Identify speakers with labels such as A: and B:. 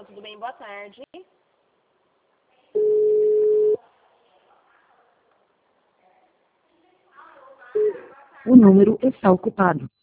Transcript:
A: Não, tudo bem, boa tarde.
B: O número está ocupado.